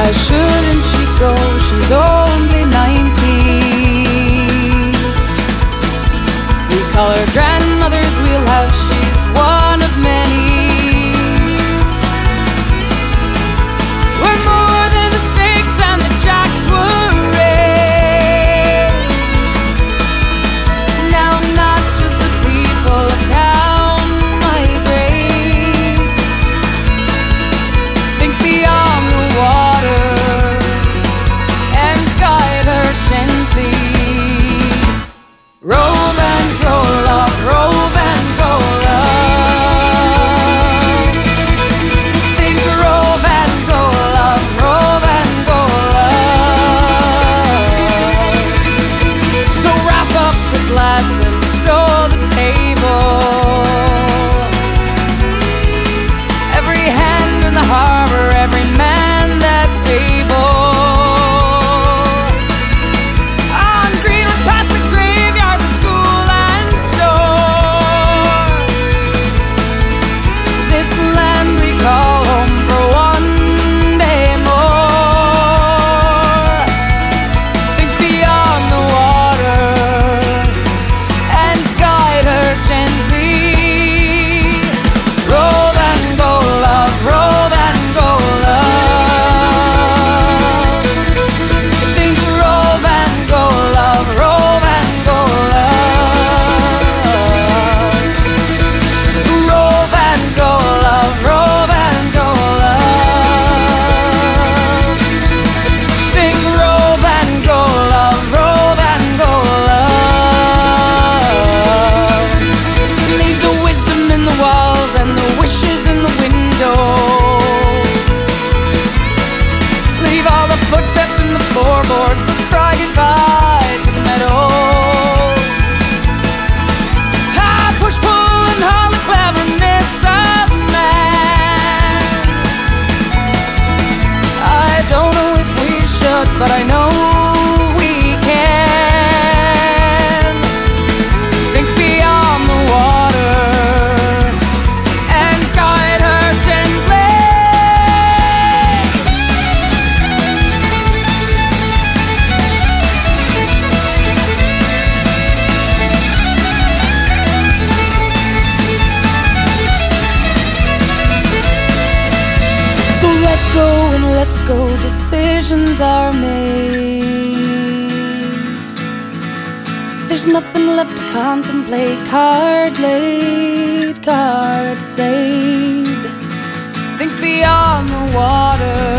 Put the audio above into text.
Why shouldn't she go? She's only 19. We call her grandmother's wheelhouse. She's one of many. We're more than the stakes and the jacks were raised. Now not just the people of town migrate. Think beyond the water and guide her gently. Rove and go, love, rove and go, love. Think rove and go, love, rove and go, love. So wrap up the glass and stow the table. Every hand in the harbor, every man that's able. On Greenwood, past the graveyard, the school and store. This land we call home for one day more. Think beyond the water and guide her gently. Rove and go, love, rove and go, love. Think rove and go, love, rove and go, love. Rove and go, love, rove and go, love. Think rove and go, love, rove and go, love. Leave the wisdom in the walls and the wishes in the window. Leave all the footsteps in the floorboards, but cry goodbye to the meadows. Ah, push, pull, and all the cleverness of man. I don't know if we should, but I know we can. Think beyond the water and guide her gently. So let go and let's go, decisions are made. There's nothing left to contemplate, card laid, card played. Think beyond the water